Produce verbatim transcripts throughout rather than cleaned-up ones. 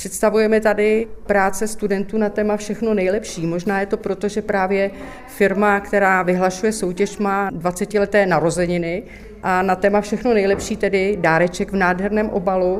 Představujeme tady práce studentů na téma Všechno nejlepší. Možná je to proto, že právě firma, která vyhlašuje soutěž, má dvacetileté narozeniny a na téma Všechno nejlepší, tedy dáreček v nádherném obalu,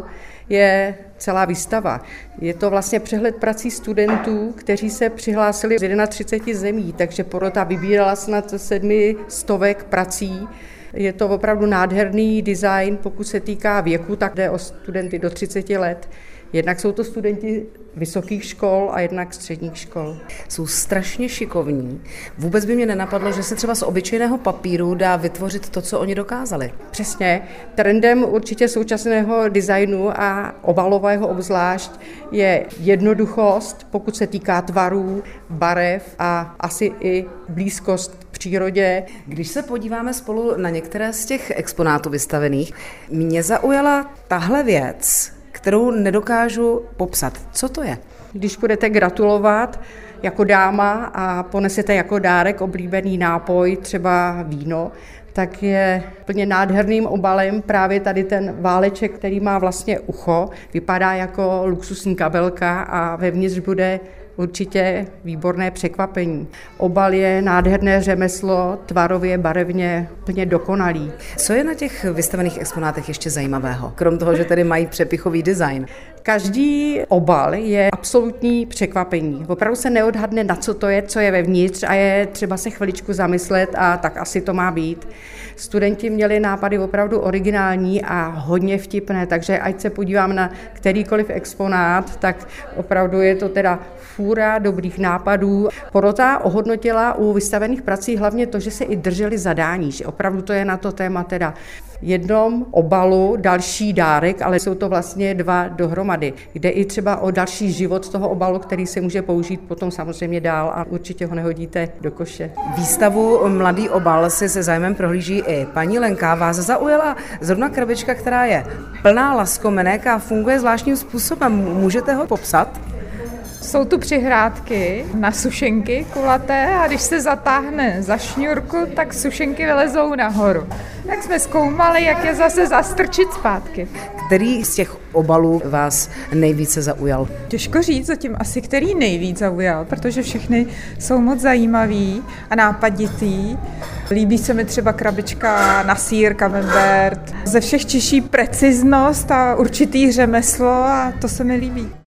je celá výstava. Je to vlastně přehled prací studentů, kteří se přihlásili z třiceti jedna zemí, takže porota vybírala snad sedmi stovek prací. Je to opravdu nádherný design, pokud se týká věku, tak jde o studenty do třiceti let. Jednak jsou to studenti vysokých škol a jednak středních škol. Jsou strašně šikovní. Vůbec by mě nenapadlo, že se třeba z obyčejného papíru dá vytvořit to, co oni dokázali. Přesně. Trendem určitě současného designu a obalového obzvlášť je jednoduchost, pokud se týká tvarů, barev a asi i blízkost k přírodě. Když se podíváme spolu na některé z těch exponátů vystavených, mě zaujala tahle věc, kterou nedokážu popsat. Co to je? Když budete gratulovat jako dáma a ponesete jako dárek oblíbený nápoj, třeba víno, tak je plně nádherným obalem právě tady ten váleček, který má vlastně ucho, vypadá jako luxusní kabelka a vevnitř bude určitě výborné překvapení. Obal je nádherné řemeslo, tvarově, barevně, plně dokonalý. Co je na těch vystavených exponátech ještě zajímavého? Krom toho, že tady mají přepichový design. Každý obal je absolutní překvapení. Opravdu se neodhadne, na co to je, co je vevnitř a je třeba se chviličku zamyslet a tak asi to má být. Studenti měli nápady opravdu originální a hodně vtipné, takže ať se podívám na kterýkoliv exponát, tak opravdu je to teda fůra dobrých nápadů. Porota ohodnotila u vystavených prací hlavně to, že se i drželi zadání, že opravdu to je na to téma teda v jednom obalu další dárek, ale jsou to vlastně dva dohromady. Jde i třeba o další život toho obalu, který se může použít potom samozřejmě dál a určitě ho nehodíte do koše. Výstavu Mladý obal si se zájmem prohlíží i paní Lenka. Vás zaujala zrovna krabička, která je plná laskomenek a funguje zvláštním způsobem. Můžete ho popsat? Jsou tu přihrádky na sušenky kulaté a když se zatáhne za šňůrku, tak sušenky vylezou nahoru. Tak jsme zkoumali, jak je zase zastrčit zpátky. Který z těch obalů vás nejvíce zaujal? Těžko říct zatím asi, který nejvíc zaujal, protože všechny jsou moc zajímavý a nápaditý. Líbí se mi třeba krabička na sýr, camembert. Ze všech těší preciznost a určitý řemeslo a to se mi líbí.